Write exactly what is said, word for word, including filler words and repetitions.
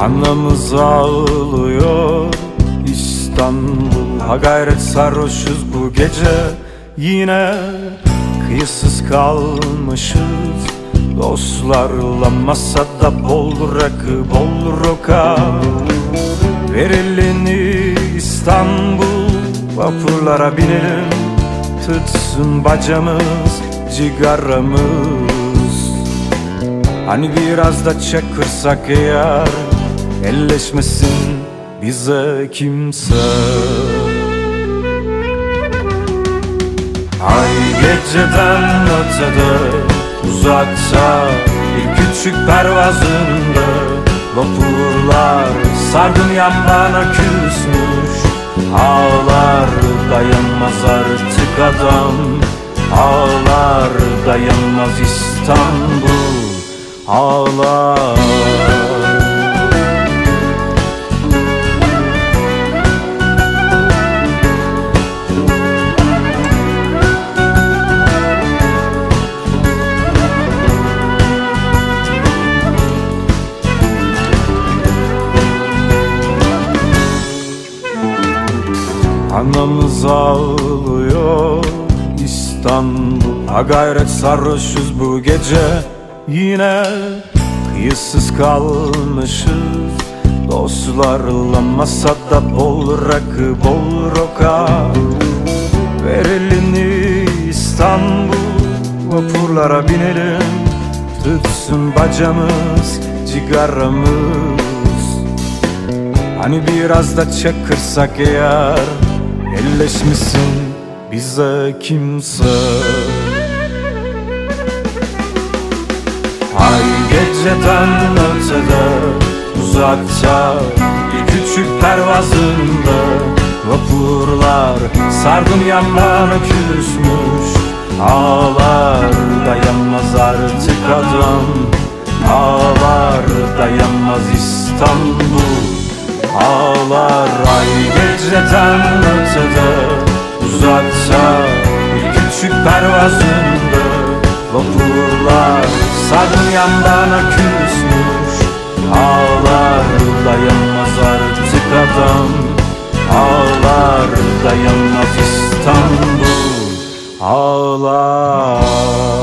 Anamız ağlıyor İstanbul. Ha gayret sarhoşuz bu gece, yine kıyısız kalmışız. Dostlarla masada bol rakı bol roka. Ver elini İstanbul, vapurlara binelim. Tutsun bacamız, cigaramız. Hani biraz da çakırsak eğer, elleşmesin bize kimse. Ay geceden ötede, uzakta bir küçük pervazında, vapurlar sardunya bana küsmüş. Ağlar dayanmaz artık adam, ağlar dayanmaz İstanbul, ağlar. Anamız ağlıyor İstanbul. Ha gayret sarhoşuz bu gece, yine kıyısız kalmışız. Dostlarla masada bol rakı bol roka. Ver elini İstanbul, vapurlara binelim. Tutsun bacamız, cigaramız. Hani biraz da çakırsak eğer, elleşmesin bize kimse. Ay geceden ötede, uzakta bir küçük pervazında, vapurlar sardunya bana küsmüş. Ağlar dayanmaz artık adam, ağlar dayanmaz İstanbul, ağlar. Ay geceden ötede, uzakta bir küçük pervazında, vapurlar sardunya bana küsmüş. Ağlar dayanmaz artık adam, ağlar dayanmaz İstanbul, ağlar.